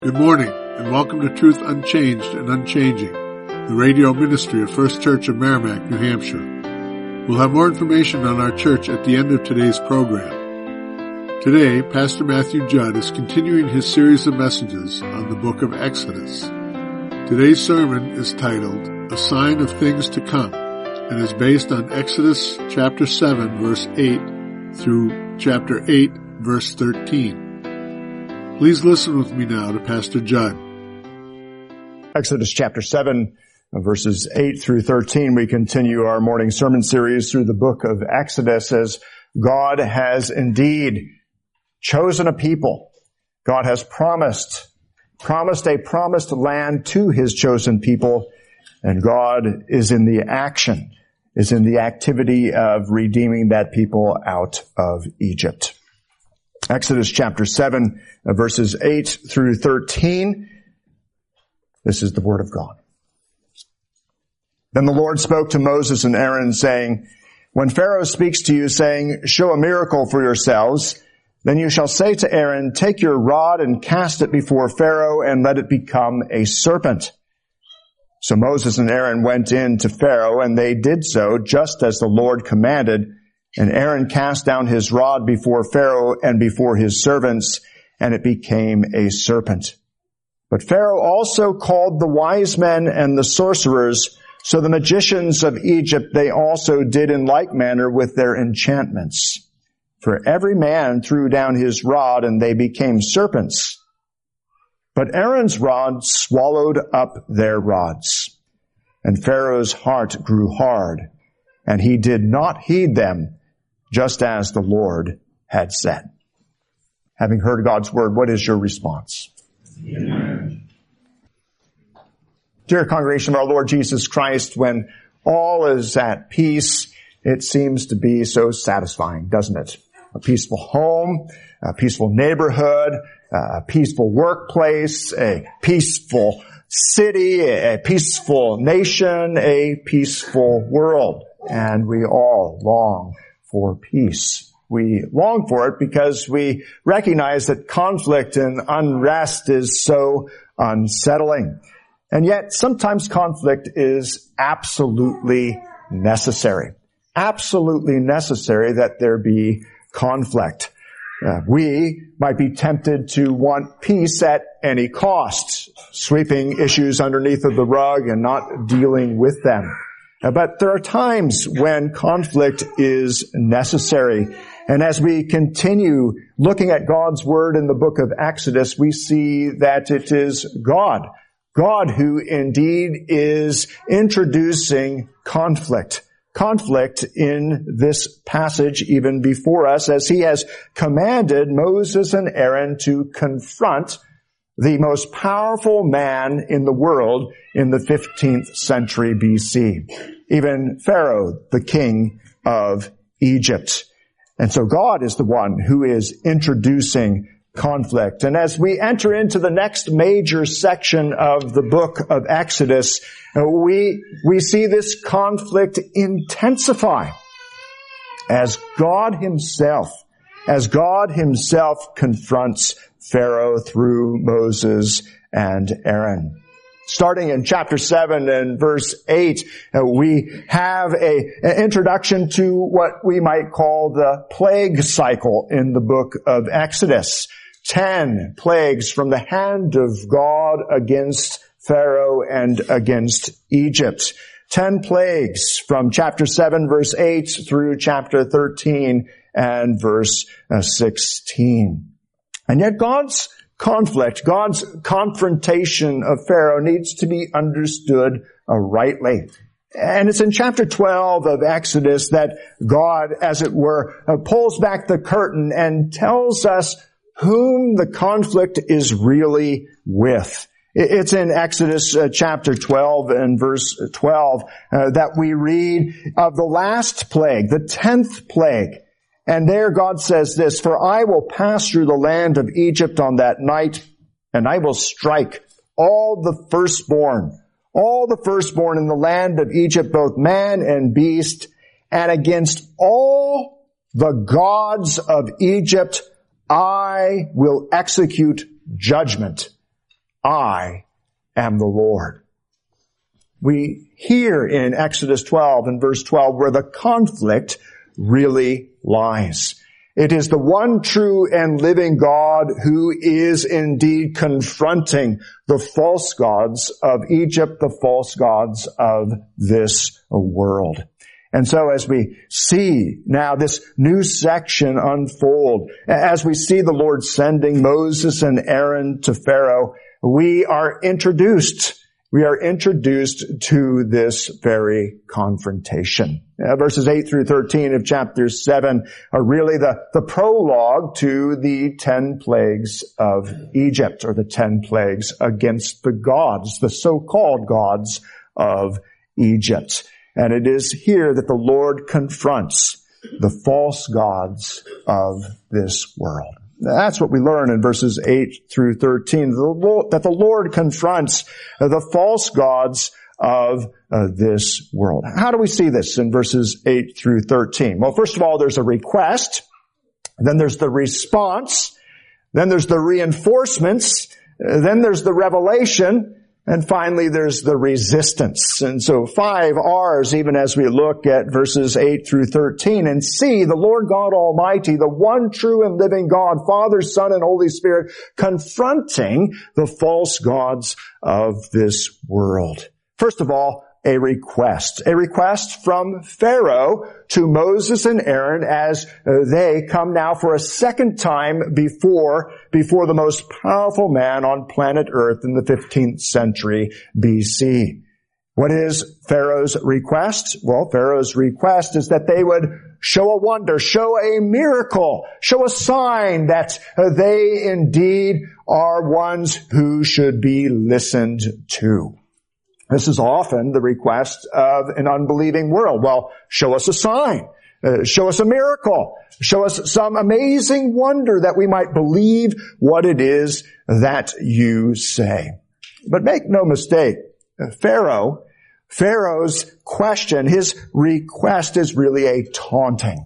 Good morning, and welcome to Truth Unchanged and Unchanging, the radio ministry of First Church of Merrimack, New Hampshire. We'll have more information on our church at the end of today's program. Today, Pastor Matthew Judd is continuing his series of messages on the book of Exodus. Today's sermon is titled, A Sign of Things to Come, and is based on Exodus chapter 7, verse 8 through chapter 8, verse 13. Please listen with me now to Pastor Judd. Exodus chapter 7, verses 8 through 13. We continue our morning sermon series through the book of Exodus as God has indeed chosen a people. God has promised a promised land to his chosen people, and God is in the action, is in the activity of redeeming that people out of Egypt. Exodus chapter 7, verses 8 through 13. This is the word of God. Then the Lord spoke to Moses and Aaron, saying, When Pharaoh speaks to you, saying, Show a miracle for yourselves, then you shall say to Aaron, Take your rod and cast it before Pharaoh, and let it become a serpent. So Moses and Aaron went in to Pharaoh, and they did so, just as the Lord commanded. And Aaron cast down his rod before Pharaoh and before his servants, and it became a serpent. But Pharaoh also called the wise men and the sorcerers, so the magicians of Egypt they also did in like manner with their enchantments. For every man threw down his rod, and they became serpents. But Aaron's rod swallowed up their rods. And Pharaoh's heart grew hard, and he did not heed them, just as the Lord had said. Having heard God's word, what is your response? Amen. Dear congregation of our Lord Jesus Christ, when all is at peace, it seems to be so satisfying, doesn't it? A peaceful home, a peaceful neighborhood, a peaceful workplace, a peaceful city, a peaceful nation, a peaceful world. And we all long for peace. We long for it because we recognize that conflict and unrest is so unsettling. And yet, sometimes conflict is absolutely necessary. Absolutely necessary that there be conflict. We might be tempted to want peace at any cost, sweeping issues underneath of the rug and not dealing with them. But there are times when conflict is necessary. And as we continue looking at God's word in the book of Exodus, we see that it is God who indeed is introducing conflict. Conflict in this passage even before us, as he has commanded Moses and Aaron to confront the most powerful man in the world in the 15th century BC. Even Pharaoh, the king of Egypt. And so God is the one who is introducing conflict. And as we enter into the next major section of the book of Exodus, we see this conflict intensify as God himself confronts Pharaoh through Moses and Aaron. Starting in chapter 7 and verse 8, we have an introduction to what we might call the plague cycle in the book of Exodus. 10 plagues from the hand of God against Pharaoh and against Egypt. 10 plagues from chapter 7 verse 8 through chapter 13 and verse 16. And yet God's conflict, God's confrontation of Pharaoh needs to be understood rightly. And it's in chapter 12 of Exodus that God, as it were, pulls back the curtain and tells us whom the conflict is really with. It's in Exodus chapter 12 and verse 12 that we read of the last plague, the 10th plague. And there God says this, For I will pass through the land of Egypt on that night, and I will strike all the firstborn in the land of Egypt, both man and beast, and against all the gods of Egypt I will execute judgment. I am the Lord. We hear in Exodus 12 and verse 12 where the conflict really lies. It is the one true and living God who is indeed confronting the false gods of Egypt, the false gods of this world. And so as we see now this new section unfold, as we see the Lord sending Moses and Aaron to Pharaoh, we are introduced to this very confrontation. Verses 8 through 13 of chapter 7 are really the prologue to the 10 plagues of Egypt, or the 10 plagues against the gods, the so-called gods of Egypt. And it is here that the Lord confronts the false gods of this world. That's what we learn in verses 8 through 13, that the Lord confronts the false gods of this world. How do we see this in verses 8 through 13? Well, first of all, there's a request, then there's the response, then there's the reinforcements, then there's the revelation, and finally there's the resistance. And so 5 R's even as we look at verses 8 through 13 and see the Lord God Almighty, the one true and living God, Father, Son, and Holy Spirit, confronting the false gods of this world. First of all, a request from Pharaoh to Moses and Aaron as they come now for a second time before the most powerful man on planet Earth in the 15th century BC. What is Pharaoh's request? Well, Pharaoh's request is that they would show a wonder, show a miracle, show a sign that they indeed are ones who should be listened to. This is often the request of an unbelieving world. Well, show us a sign. Show us a miracle. Show us some amazing wonder that we might believe what it is that you say. But make no mistake, Pharaoh's question, his request is really a taunting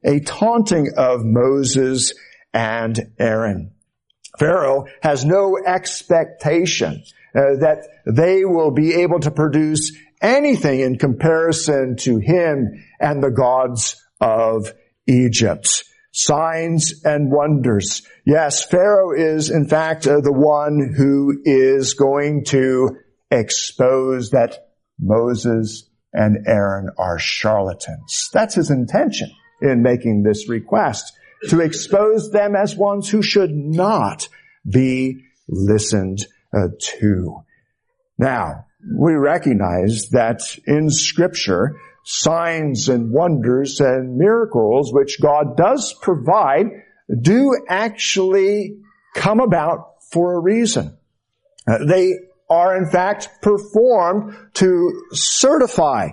of Moses and Aaron. Pharaoh has no expectation that they will be able to produce anything in comparison to him and the gods of Egypt. Signs and wonders. Yes, Pharaoh is in fact the one who is going to expose that Moses and Aaron are charlatans. That's his intention in making this request, to expose them as ones who should not be listened to. Now, we recognize that in Scripture, signs and wonders and miracles which God does provide do actually come about for a reason. They are in fact performed to certify,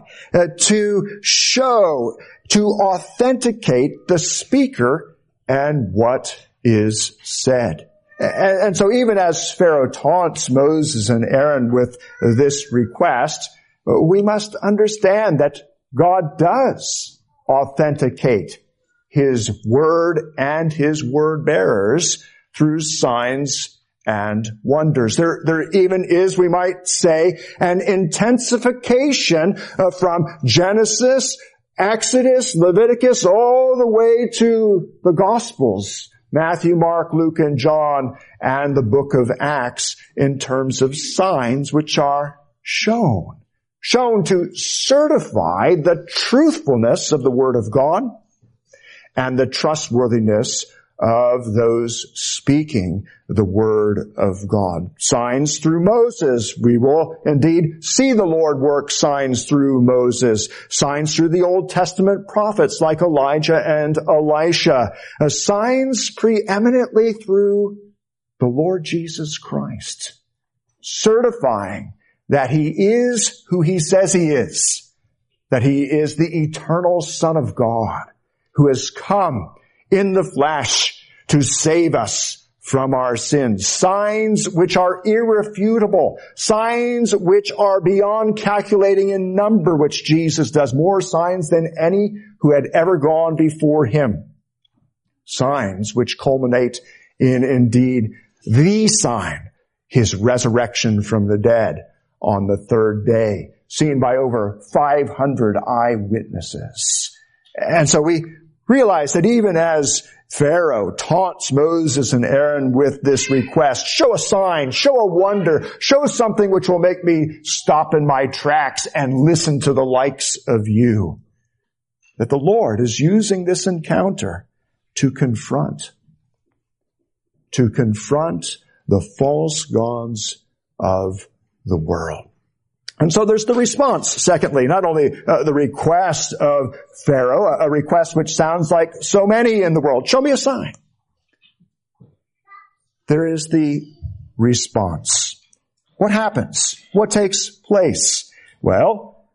to show, to authenticate the speaker and what is said. And so even as Pharaoh taunts Moses and Aaron with this request, we must understand that God does authenticate His word and His word bearers through signs and wonders. There even is, we might say, an intensification from Genesis, Exodus, Leviticus, all the way to the Gospels. Matthew, Mark, Luke, and John, and the book of Acts in terms of signs which are shown to certify the truthfulness of the Word of God and the trustworthiness of those speaking the Word of God. Signs through Moses. We will indeed see the Lord work signs through Moses. Signs through the Old Testament prophets like Elijah and Elisha. Signs preeminently through the Lord Jesus Christ, certifying that He is who He says He is, that He is the eternal Son of God who has come in the flesh to save us from our sins. Signs which are irrefutable. Signs which are beyond calculating in number, which Jesus does. More signs than any who had ever gone before Him. Signs which culminate in indeed the sign his resurrection from the dead on the third day, seen by over 500 eyewitnesses. And so we realize that even as Pharaoh taunts Moses and Aaron with this request, show a sign, show a wonder, show something which will make me stop in my tracks and listen to the likes of you, that the Lord is using this encounter to confront the false gods of the world. And so there's the response. Secondly, not only the request of Pharaoh, a request which sounds like so many in the world, show me a sign. There is the response. What happens? What takes place? Well,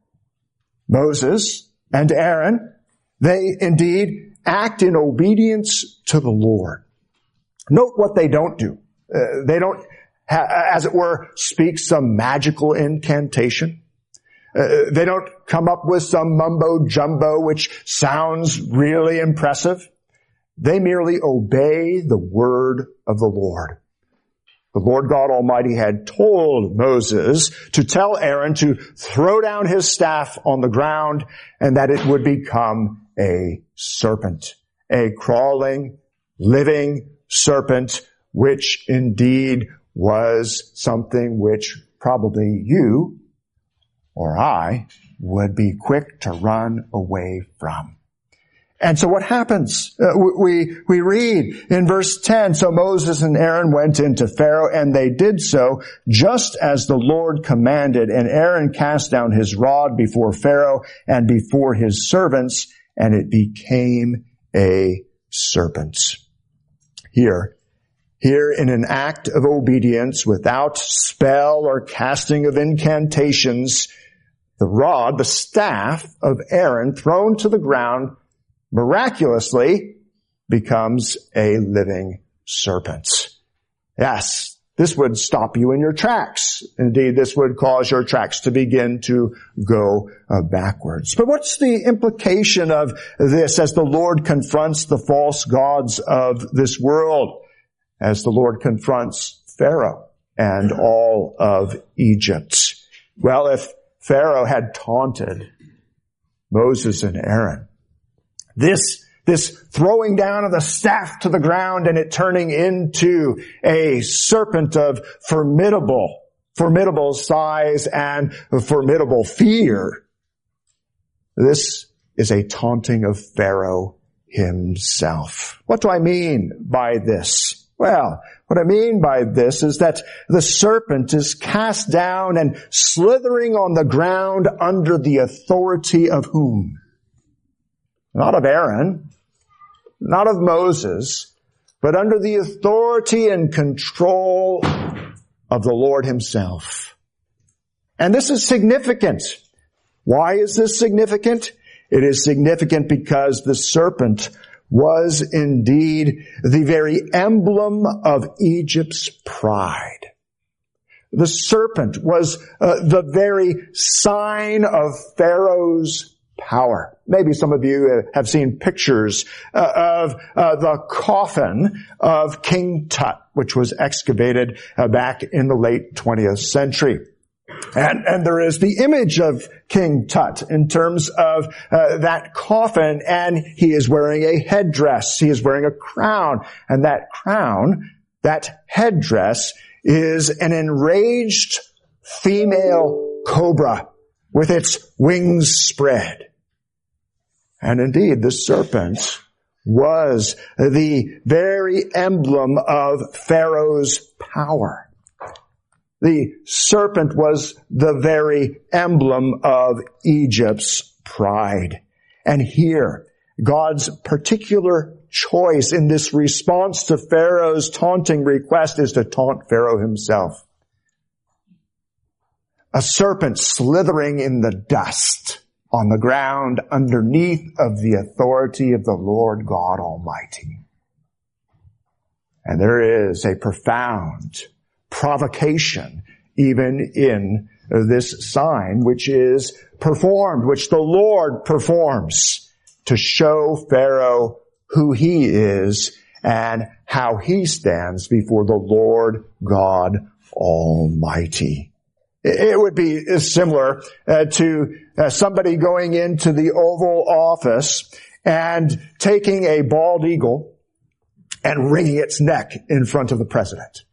Moses and Aaron, they indeed act in obedience to the Lord. Note what they don't do. They don't, as it were, speak some magical incantation. They don't come up with some mumbo jumbo which sounds really impressive. They merely obey the word of the Lord. The Lord God Almighty had told Moses to tell Aaron to throw down his staff on the ground and that it would become a serpent, a crawling, living serpent, which indeed was something which probably you or I would be quick to run away from. And so what happens? We read in verse 10, so Moses and Aaron went into Pharaoh, and they did so just as the Lord commanded. And Aaron cast down his rod before Pharaoh and before his servants, and it became a serpent. Here in an act of obedience without spell or casting of incantations, the rod, the staff of Aaron thrown to the ground miraculously becomes a living serpent. Yes, this would stop you in your tracks. Indeed, this would cause your tracks to begin to go backwards. But what's the implication of this as the Lord confronts the false gods of this world? As the Lord confronts Pharaoh and all of Egypt. Well, if Pharaoh had taunted Moses and Aaron, this throwing down of the staff to the ground and it turning into a serpent of formidable size and formidable fear, this is a taunting of Pharaoh himself. What do I mean by this? Well, what I mean by this is that the serpent is cast down and slithering on the ground under the authority of whom? Not of Aaron, not of Moses, but under the authority and control of the Lord himself. And this is significant. Why is this significant? It is significant because the serpent was indeed the very emblem of Egypt's pride. The serpent was the very sign of Pharaoh's power. Maybe some of you have seen pictures of the coffin of King Tut, which was excavated back in the late 20th century. And there is the image of King Tut in terms of that coffin, and he is wearing a headdress. He is wearing a crown, and that crown, that headdress, is an enraged female cobra with its wings spread. And indeed, the serpent was the very emblem of Pharaoh's power. The serpent was the very emblem of Egypt's pride. And here, God's particular choice in this response to Pharaoh's taunting request is to taunt Pharaoh himself. A serpent slithering in the dust on the ground underneath of the authority of the Lord God Almighty. And there is a profound provocation even in this sign which is performed, which the Lord performs to show Pharaoh who he is and how he stands before the Lord God Almighty. It would be similar to somebody going into the Oval Office and taking a bald eagle and wringing its neck in front of the president.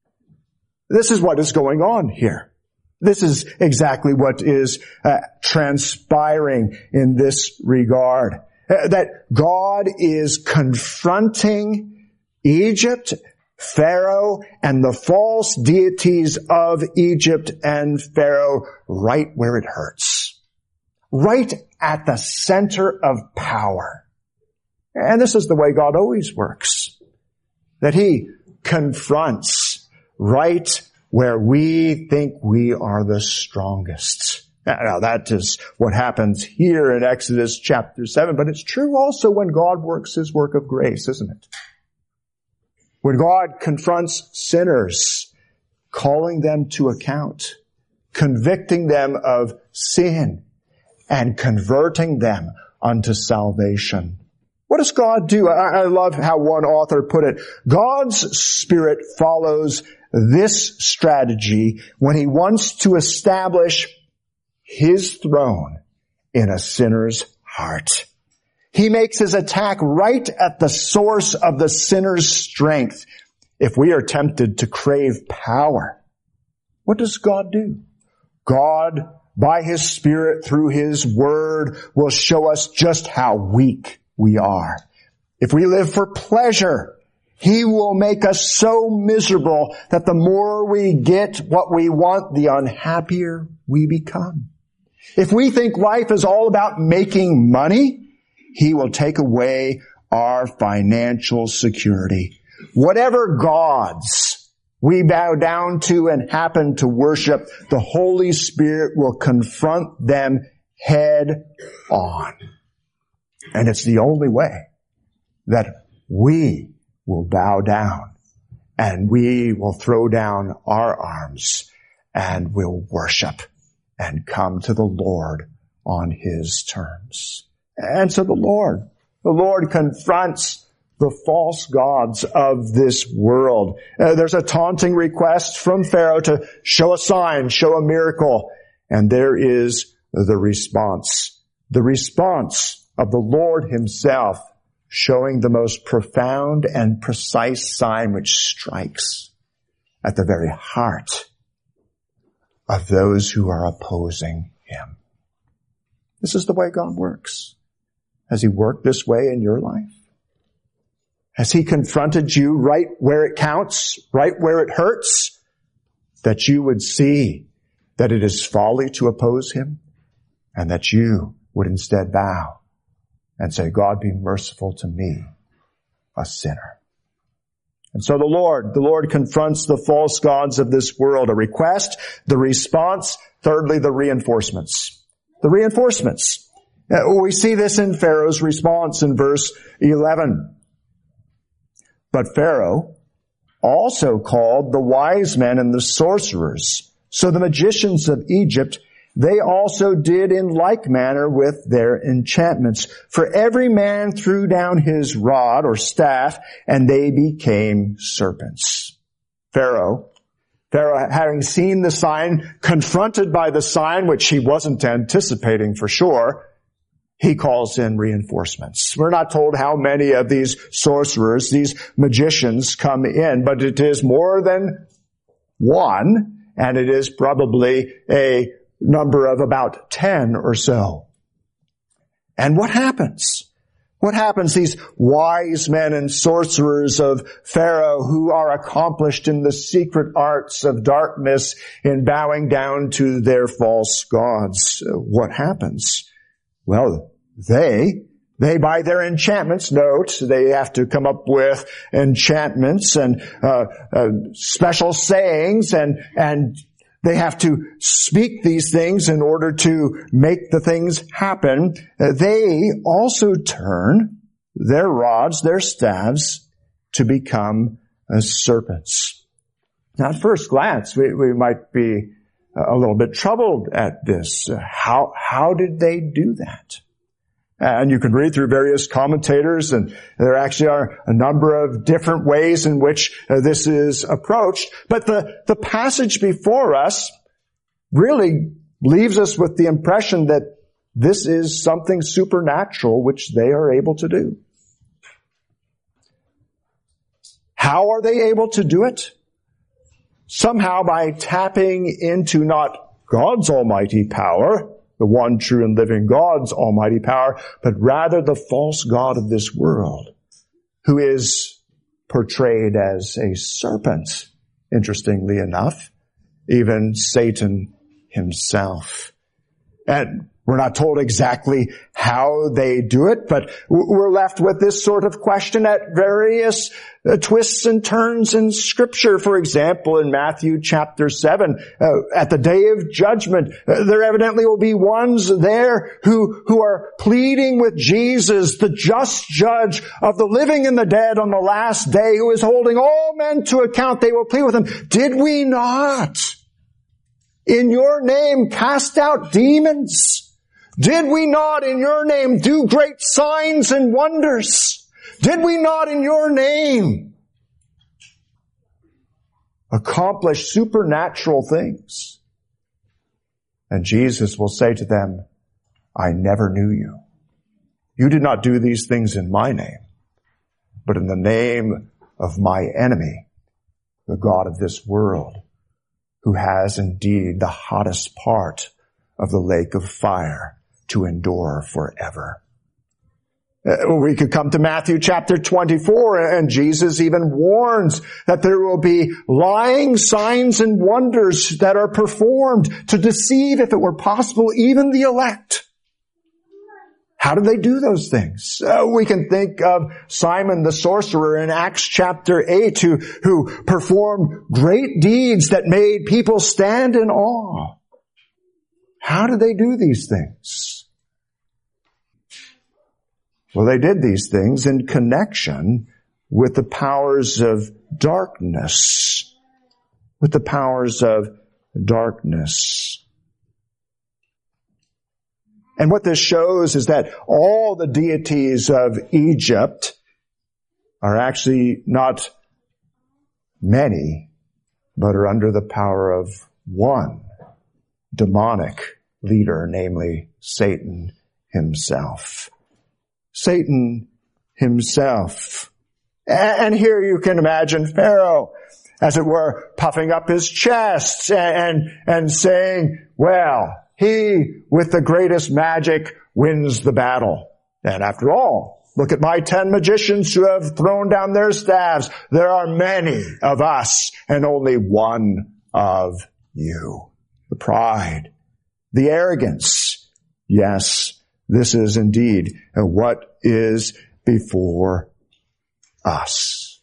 This is what is going on here. This is exactly what is transpiring in this regard. That God is confronting Egypt, Pharaoh, and the false deities of Egypt and Pharaoh right where it hurts. Right at the center of power. And this is the way God always works. That He confronts right where we think we are the strongest. Now that is what happens here in Exodus chapter 7, but it's true also when God works His work of grace, isn't it? When God confronts sinners, calling them to account, convicting them of sin, and converting them unto salvation. What does God do? I love how one author put it. God's Spirit follows this strategy when He wants to establish His throne in a sinner's heart. He makes His attack right at the source of the sinner's strength. If we are tempted to crave power, what does God do? God, by His Spirit, through His Word, will show us just how weak we are. If we live for pleasure, He will make us so miserable that the more we get what we want, the unhappier we become. If we think life is all about making money, He will take away our financial security. Whatever gods we bow down to and happen to worship, the Holy Spirit will confront them head on. And it's the only way that we will bow down and we will throw down our arms and will worship and come to the Lord on His terms. And so the Lord confronts the false gods of this world. There's a taunting request from Pharaoh to show a sign, show a miracle. And there is the response. The response of the Lord Himself, showing the most profound and precise sign which strikes at the very heart of those who are opposing Him. This is the way God works. Has He worked this way in your life? Has He confronted you right where it counts, right where it hurts, that you would see that it is folly to oppose Him, and that you would instead bow and say, God, be merciful to me, a sinner. And so the Lord confronts the false gods of this world. A request, the response, thirdly, the reinforcements. The reinforcements. We see this in Pharaoh's response in verse 11. But Pharaoh also called the wise men and the sorcerers. So the magicians of Egypt, they also did in like manner with their enchantments. For every man threw down his rod or staff, and they became serpents. Pharaoh, having seen the sign, confronted by the sign, which he wasn't anticipating for sure, he calls in reinforcements. We're not told how many of these sorcerers, these magicians come in, but it is more than one, and it is probably a number of about 10 or so. And what happens? What happens? These wise men and sorcerers of Pharaoh who are accomplished in the secret arts of darkness in bowing down to their false gods. What happens? Well, they by their enchantments, note, they have to come up with enchantments and special sayings, and they have to speak these things in order to make the things happen. They also turn their rods, their staffs, to become serpents. Now, at first glance, we might be a little bit troubled at this. How did they do that? And you can read through various commentators, and there actually are a number of different ways in which this is approached. But the passage before us really leaves us with the impression that this is something supernatural which they are able to do. How are they able to do it? Somehow by tapping into not God's almighty power, the one true and living God's almighty power, but rather the false god of this world, who is portrayed as a serpent, interestingly enough, even Satan himself. And we're not told exactly how they do it, but we're left with this sort of question at various twists and turns in Scripture. For example, in Matthew chapter 7, at the day of judgment, there evidently will be ones there who are pleading with Jesus, the just judge of the living and the dead on the last day, who is holding all men to account. They will plead with him, "Did we not in your name cast out demons? Did we not in your name do great signs and wonders? Did we not in your name accomplish supernatural things?" And Jesus will say to them, "I never knew you. You did not do these things in my name, but in the name of my enemy, the god of this world, who has indeed the hottest part of the lake of fire to endure forever." We could come to Matthew chapter 24, and Jesus even warns that there will be lying signs and wonders that are performed to deceive, if it were possible, even the elect. How do they do those things? We can think of Simon the sorcerer in Acts chapter 8, who performed great deeds that made people stand in awe. How do they do these things? Well, they did these things in connection with the powers of darkness. With the powers of darkness. And what this shows is that all the deities of Egypt are actually not many, but are under the power of one demonic leader, namely Satan himself. Satan himself. And here you can imagine Pharaoh, as it were, puffing up his chest and saying, "Well, he with the greatest magic wins the battle. And after all, look at my 10 magicians who have thrown down their staves. There are many of us and only one of you." The pride, the arrogance. Yes, this is indeed what is before us.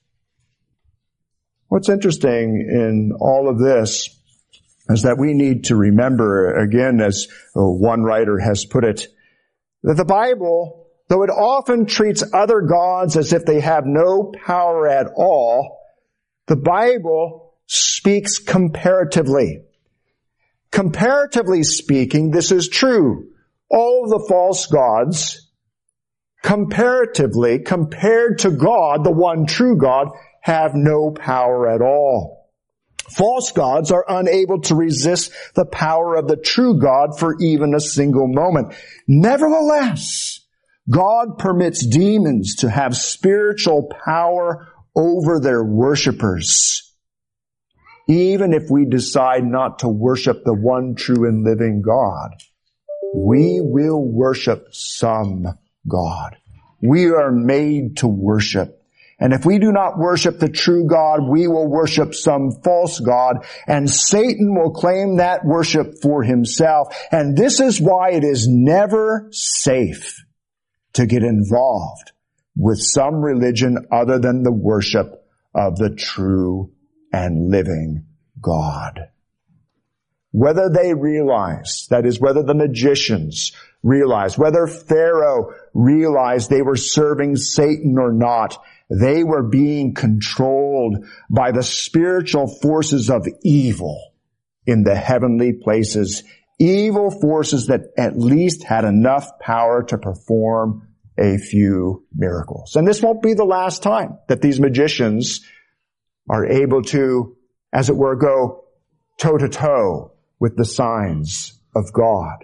What's interesting in all of this is that we need to remember, again, as one writer has put it, that the Bible, though it often treats other gods as if they have no power at all, the Bible speaks comparatively. Comparatively speaking, this is true. All of the false gods, comparatively, compared to God, the one true God, have no power at all. False gods are unable to resist the power of the true God for even a single moment. Nevertheless, God permits demons to have spiritual power over their worshipers. Even if we decide not to worship the one true and living God, we will worship some God. We are made to worship. And if we do not worship the true God, we will worship some false god, and Satan will claim that worship for himself. And this is why it is never safe to get involved with some religion other than the worship of the true and living God. Whether they realize, that is, whether the magicians realized, whether Pharaoh realized they were serving Satan or not, they were being controlled by the spiritual forces of evil in the heavenly places evil forces that at least had enough power to perform a few miracles. And this won't be the last time that these magicians are able to, as it were, go toe-to-toe with the signs of God.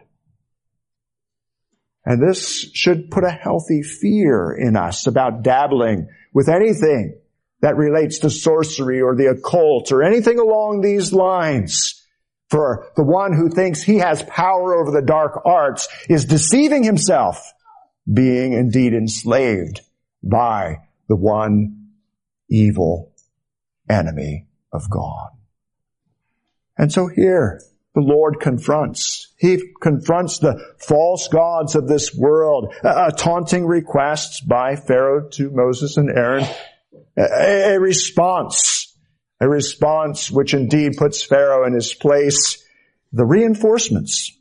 And this should put a healthy fear in us about dabbling with anything that relates to sorcery or the occult or anything along these lines. For the one who thinks he has power over the dark arts is deceiving himself, being indeed enslaved by the one evil enemy of God. And so here, the Lord confronts. He confronts the false gods of this world, a taunting request by Pharaoh to Moses and Aaron, a response which indeed puts Pharaoh in his place, the reinforcements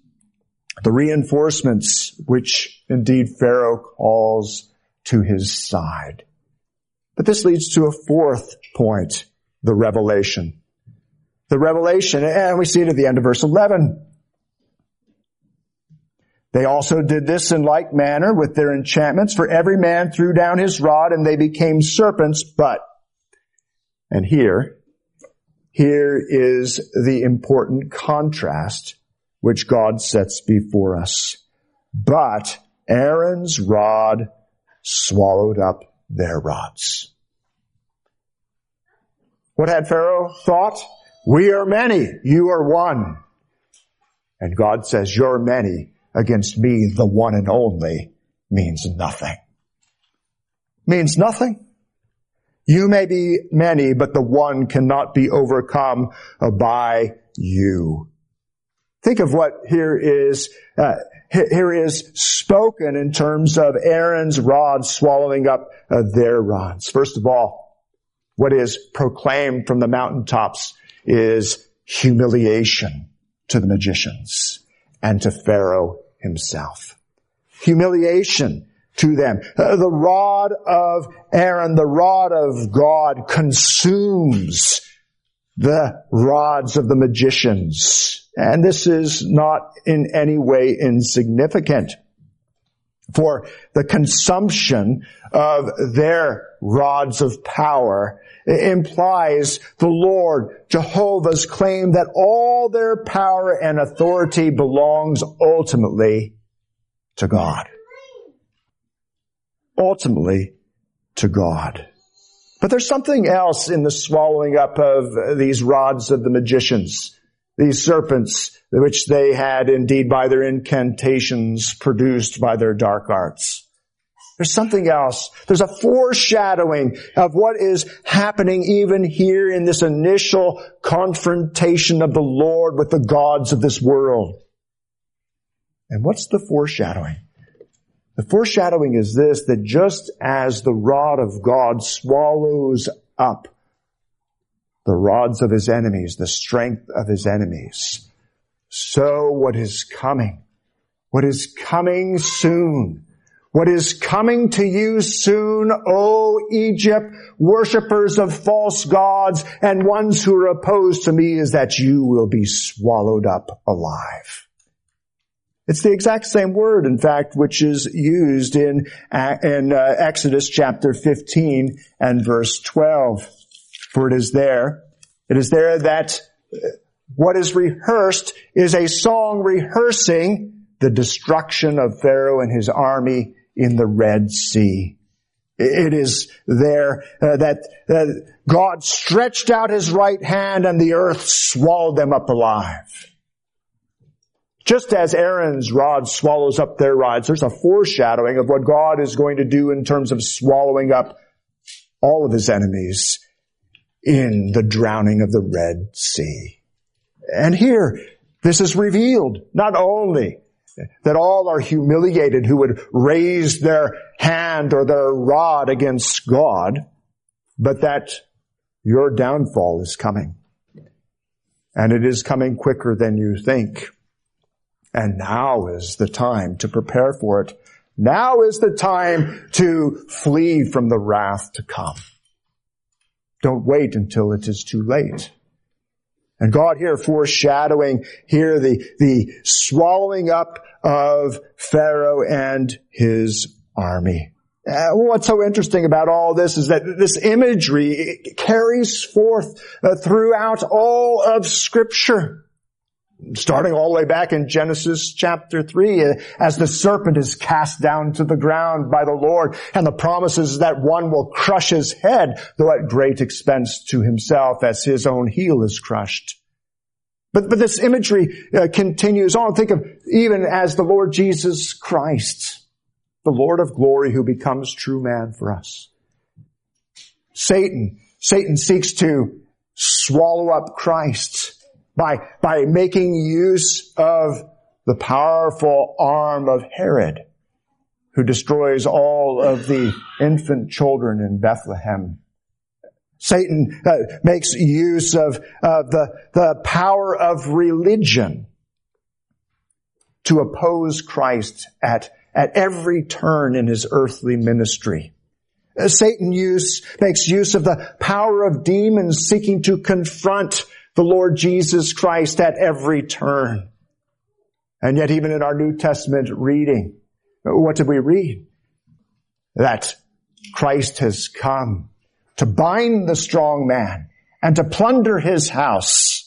which indeed Pharaoh calls to his side. But this leads to a fourth point, the revelation. The revelation, and we see it at the end of verse 11. They also did this in like manner with their enchantments, for every man threw down his rod and they became serpents, but, and here is the important contrast which God sets before us. But Aaron's rod swallowed up their rods. What had Pharaoh thought? We are many, you are one. And God says, you're many against me, the one and only, means nothing. Means nothing. You may be many, but the one cannot be overcome by you. Think of what here is spoken in terms of Aaron's rod swallowing up their rods. First of all, what is proclaimed from the mountaintops is humiliation to the magicians and to Pharaoh himself. Humiliation to them. The rod of Aaron, the rod of God, consumes the rods of the magicians. And this is not in any way insignificant. For the consumption of their rods of power implies the Lord, Jehovah's claim that all their power and authority belongs ultimately to God. Ultimately to God. But there's something else in the swallowing up of these rods of the magicians, these serpents, which they had indeed by their incantations produced by their dark arts. There's something else. There's a foreshadowing of what is happening even here in this initial confrontation of the Lord with the gods of this world. And what's the foreshadowing? The foreshadowing is this, that just as the rod of God swallows up the rods of his enemies, the strength of his enemies, so what is coming soon, what is coming to you soon, O Egypt, worshippers of false gods and ones who are opposed to me, is that you will be swallowed up alive. It's the exact same word, in fact, which is used in Exodus chapter 15 and verse 12. For it is there that what is rehearsed is a song rehearsing the destruction of Pharaoh and his army in the Red Sea. It is there that God stretched out his right hand and the earth swallowed them up alive. Just as Aaron's rod swallows up their rods, there's a foreshadowing of what God is going to do in terms of swallowing up all of his enemies in the drowning of the Red Sea. And here, this is revealed, not only that all are humiliated who would raise their hand or their rod against God, but that your downfall is coming. And it is coming quicker than you think. And now is the time to prepare for it. Now is the time to flee from the wrath to come. Don't wait until it is too late. And God here foreshadowing here the swallowing up of Pharaoh and his army. What's so interesting about all this is that this imagery carries forth throughout all of Scripture. Starting all the way back in Genesis chapter 3, as the serpent is cast down to the ground by the Lord, and the promises that one will crush his head, though at great expense to himself, as his own heel is crushed. But this imagery continues on. Think of even as the Lord Jesus Christ, the Lord of glory who becomes true man for us. Satan seeks to swallow up Christ by making use of the powerful arm of Herod, who destroys all of the infant children in Bethlehem. Satan makes use of the power of religion to oppose Christ at every turn in his earthly ministry. Satan makes use of the power of demons seeking to confront the Lord Jesus Christ at every turn. And yet even in our New Testament reading, what did we read? That Christ has come to bind the strong man and to plunder his house.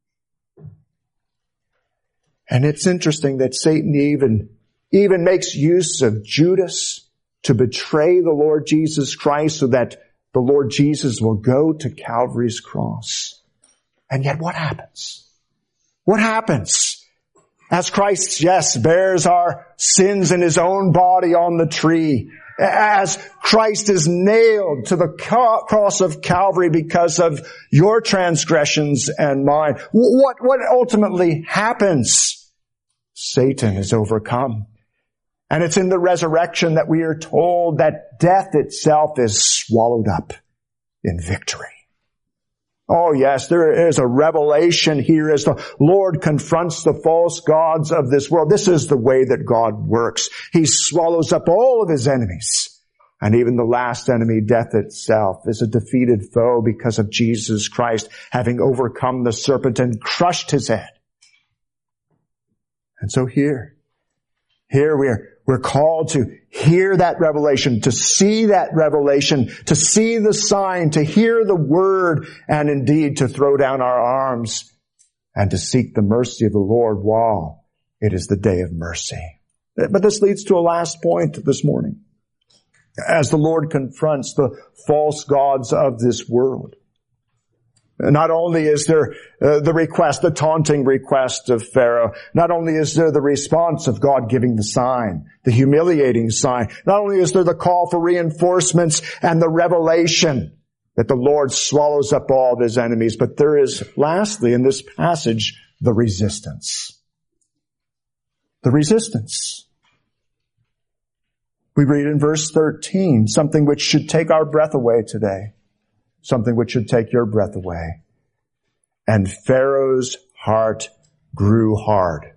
And it's interesting that Satan even makes use of Judas to betray the Lord Jesus Christ so that the Lord Jesus will go to Calvary's cross. And yet what happens? What happens? As Christ, yes, bears our sins in his own body on the tree, as Christ is nailed to the cross of Calvary because of your transgressions and mine, what ultimately happens? Satan is overcome. And it's in the resurrection that we are told that death itself is swallowed up in victory. Oh yes, there is a revelation here as the Lord confronts the false gods of this world. This is the way that God works. He swallows up all of his enemies. And even the last enemy, death itself, is a defeated foe because of Jesus Christ having overcome the serpent and crushed his head. And so here we're called to hear that revelation, to see that revelation, to see the sign, to hear the word, and indeed to throw down our arms and to seek the mercy of the Lord while it is the day of mercy. But this leads to a last point this morning. As the Lord confronts the false gods of this world, not only is there the taunting request of Pharaoh, not only is there the response of God giving the sign, the humiliating sign, not only is there the call for reinforcements and the revelation that the Lord swallows up all of his enemies, but there is, lastly, in this passage, the resistance. The resistance. We read in verse 13, something which should take our breath away today. Something which should take your breath away. And Pharaoh's heart grew hard.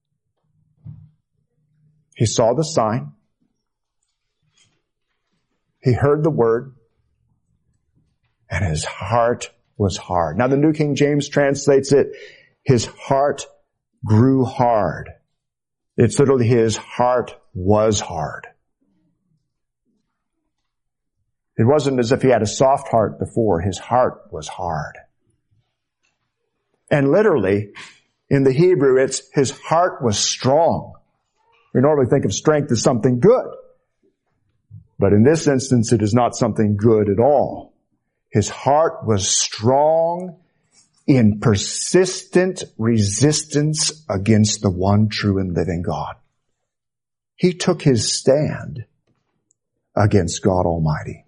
He saw the sign. He heard the word. And his heart was hard. Now the New King James translates it, his heart grew hard. It's literally his heart was hard. It wasn't as if he had a soft heart before. His heart was hard. And literally, in the Hebrew, it's his heart was strong. We normally think of strength as something good. But in this instance, it is not something good at all. His heart was strong in persistent resistance against the one true and living God. He took his stand against God Almighty.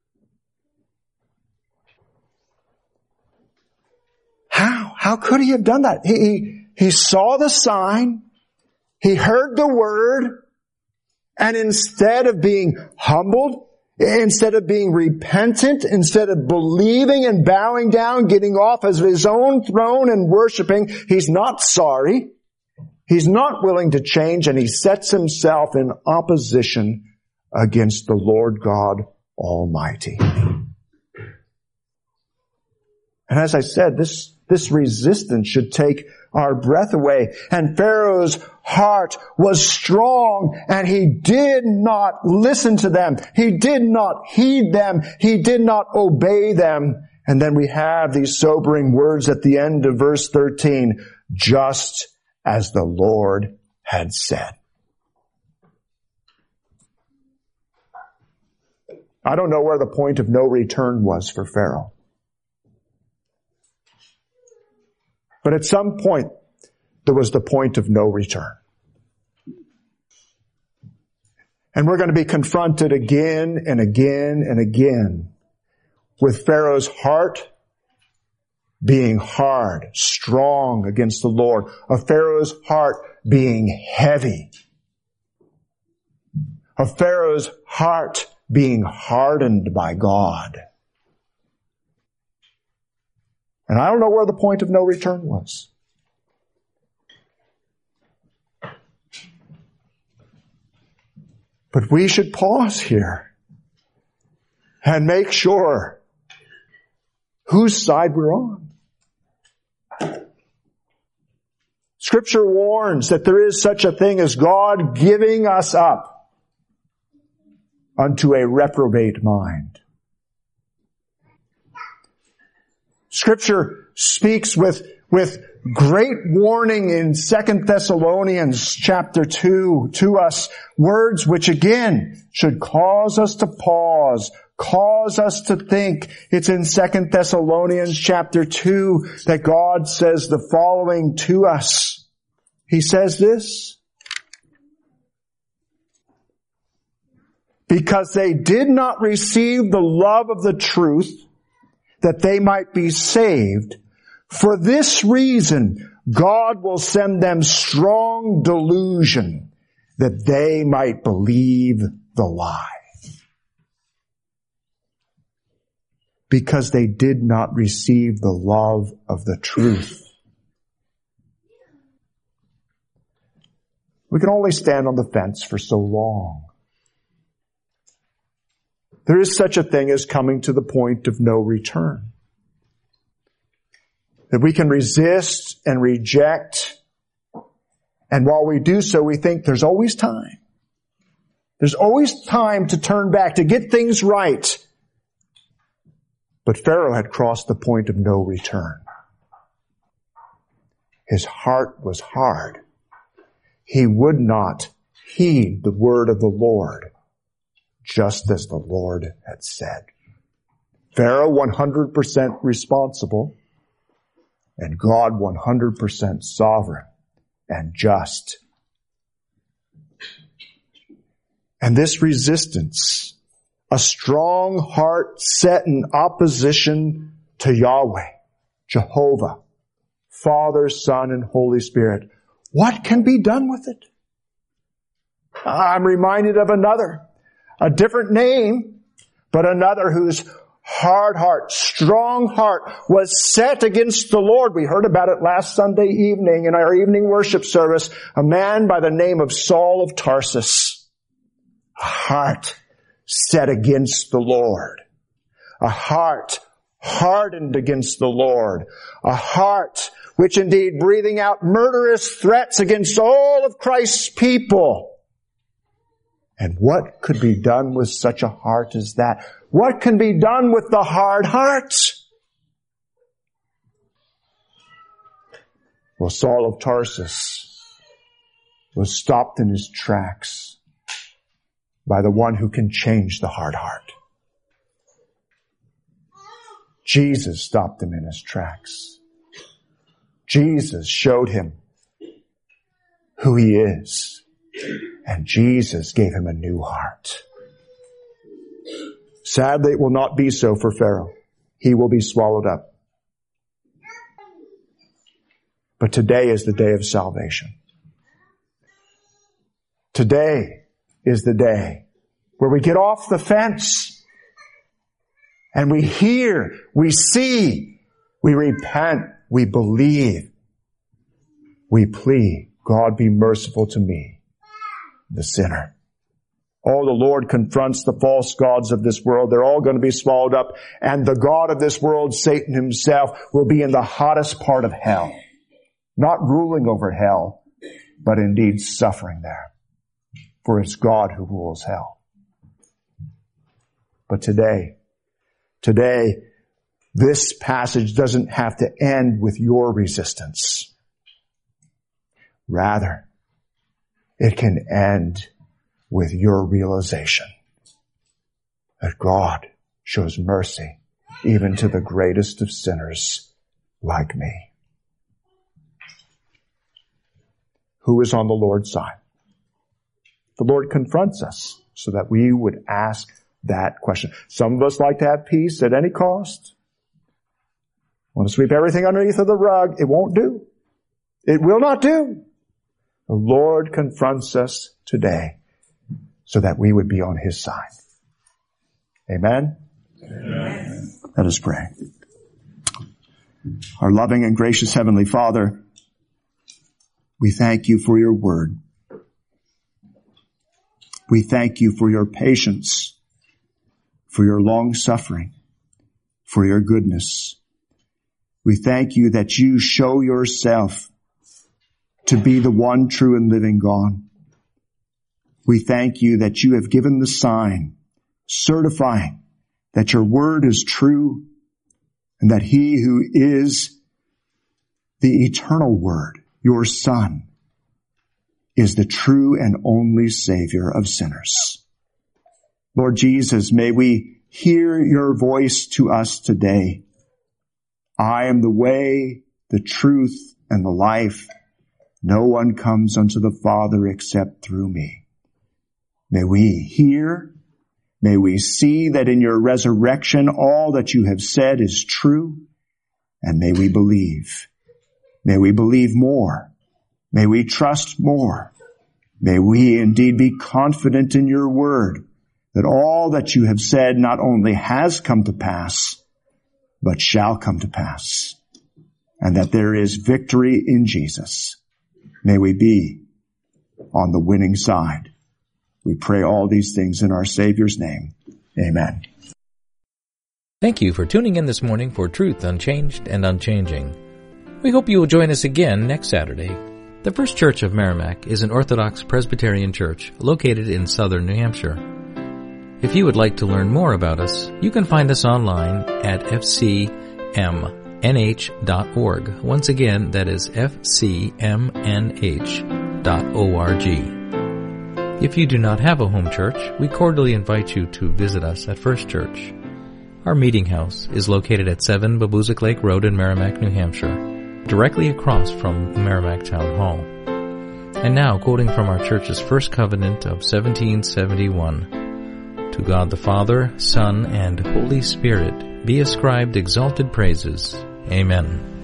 How could he have done that? He saw the sign, he heard the word, and instead of being humbled, instead of being repentant, instead of believing and bowing down, getting off of his own throne and worshiping, he's not sorry. He's not willing to change, and he sets himself in opposition against the Lord God Almighty. And as I said, this This resistance should take our breath away. And Pharaoh's heart was strong, and he did not listen to them. He did not heed them. He did not obey them. And then we have these sobering words at the end of verse 13, just as the Lord had said. I don't know where the point of no return was for Pharaoh. But at some point, there was the point of no return. And we're going to be confronted again and again and again with Pharaoh's heart being hard, strong against the Lord, of Pharaoh's heart being heavy, of Pharaoh's heart being hardened by God. And I don't know where the point of no return was. But we should pause here and make sure whose side we're on. Scripture warns that there is such a thing as God giving us up unto a reprobate mind. Scripture speaks with great warning in 2 Thessalonians chapter 2 to us, words which again should cause us to pause, cause us to think. It's in 2 Thessalonians chapter 2 that God says the following to us. He says this, because they did not receive the love of the truth, that they might be saved. For this reason, God will send them strong delusion, that they might believe the lie. Because they did not receive the love of the truth. We can only stand on the fence for so long. There is such a thing as coming to the point of no return. That we can resist and reject. And while we do so, we think there's always time. There's always time to turn back, to get things right. But Pharaoh had crossed the point of no return. His heart was hard. He would not heed the word of the Lord, just as the Lord had said. Pharaoh 100% responsible, and God 100% sovereign and just. And this resistance, a strong heart set in opposition to Yahweh, Jehovah, Father, Son, and Holy Spirit, what can be done with it? I'm reminded of another, a different name, but another whose hard heart, strong heart was set against the Lord. We heard about it last Sunday evening in our evening worship service. A man by the name of Saul of Tarsus. A heart set against the Lord. A heart hardened against the Lord. A heart which indeed breathing out murderous threats against all of Christ's people. And what could be done with such a heart as that? What can be done with the hard heart? Well, Saul of Tarsus was stopped in his tracks by the one who can change the hard heart. Jesus stopped him in his tracks. Jesus showed him who he is. And Jesus gave him a new heart. Sadly, it will not be so for Pharaoh. He will be swallowed up. But today is the day of salvation. Today is the day where we get off the fence and we hear, we see, we repent, we believe, we plead, God be merciful to me, the sinner. Oh, the Lord confronts the false gods of this world. They're all going to be swallowed up. And the God of this world, Satan himself, will be in the hottest part of hell. Not ruling over hell, but indeed suffering there. For it's God who rules hell. But today, this passage doesn't have to end with your resistance. Rather, it can end with your realization that God shows mercy even to the greatest of sinners like me. Who is on the Lord's side? The Lord confronts us so that we would ask that question. Some of us like to have peace at any cost. Want to sweep everything underneath of the rug. It won't do. It will not do. The Lord confronts us today so that we would be on His side. Amen? Amen. Let us pray. Our loving and gracious Heavenly Father, we thank You for Your word. We thank You for Your patience, for Your long suffering, for Your goodness. We thank You that You show Yourself to be the one true and living God. We thank You that You have given the sign certifying that Your word is true and that He who is the eternal Word, Your Son, is the true and only Savior of sinners. Lord Jesus, may we hear Your voice to us today. I am the way, the truth, and the life. No one comes unto the Father except through Me. May we hear, may we see that in Your resurrection all that You have said is true, and may we believe. May we believe more. May we trust more. May we indeed be confident in Your word that all that You have said not only has come to pass, but shall come to pass, and that there is victory in Jesus. May we be on the winning side. We pray all these things in our Savior's name. Amen. Thank you for tuning in this morning for Truth Unchanged and Unchanging. We hope you will join us again next Saturday. The First Church of Merrimack is an Orthodox Presbyterian church located in southern New Hampshire. If you would like to learn more about us, you can find us online at fcmnh.org. Once again, that is fcmnh.org. If you do not have a home church, we cordially invite you to visit us at First Church. Our meeting house is located at 7 Babuzik Lake Road in Merrimack, New Hampshire, directly across from the Merrimack Town Hall. And now, quoting from our church's first covenant of 1771, to God the Father, Son, and Holy Spirit be ascribed exalted praises. Amen.